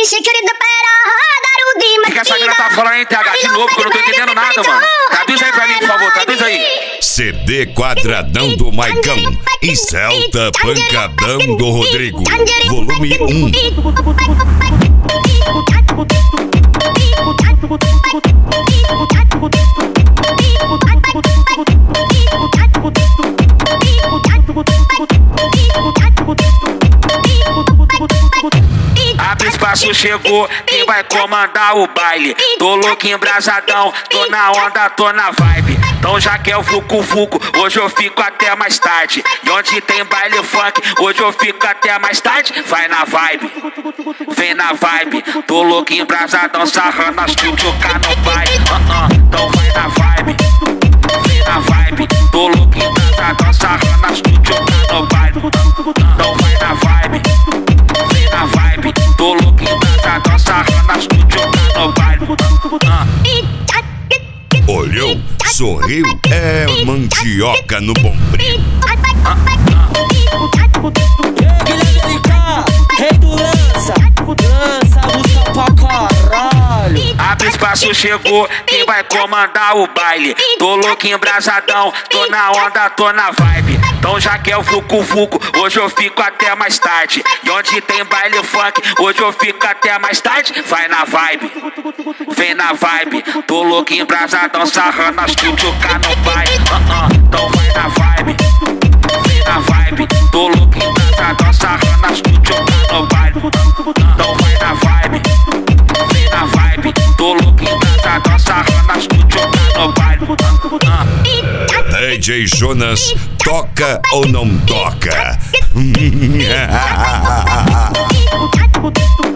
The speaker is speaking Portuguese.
O que essa mina tá falando aí, TH? De novo, que eu não tô entendendo nada, mano. Traduz aí pra mim, por favor, traduz aí. CD quadradão do Maicão e Celta pancadão do Rodrigo, volume 1. Abre espaço, chegou, quem vai comandar o baile? Tô louco embrasadão, tô na onda, tô na vibe. Então já que é o fucu-fucu, hoje eu fico até mais tarde. E onde tem baile funk, hoje eu fico até mais tarde. Vai na vibe, vem na vibe. Tô louco embrasadão, sarrando as tchutchuca no baile. Então vai na vibe, vem na vibe. Tô louco embrasadão, sarrando as tchutchuca no baile. Então vai na vibe, vem na vibe. Tô louco embrasadão, sarrando as tchutchuca no baile. Olhou, sorriu, é mandioca no bombril. Guilherme LK, rei do lança, música pra caralho. Abre espaço, chegou, quem vai comandar o baile? Tô louco embrasadão, tô na onda, tô na vibe. Então já que é o fucu-fucu, hoje eu fico até mais tarde. E onde tem baile funk, hoje eu fico até mais tarde. Vai na vibe, vem na vibe. Tô louco embrasadão, sarrando as tchutchuca no baile. Então vai na vibe, vem na vibe. Tô louco embrasadão, sarrando as tchutchuca no baile. Então vai na vibe, vem na vibe. Tô louco embrasadão, sarrando as tchutchuca no baile. DJ Jonas, toca ou não toca?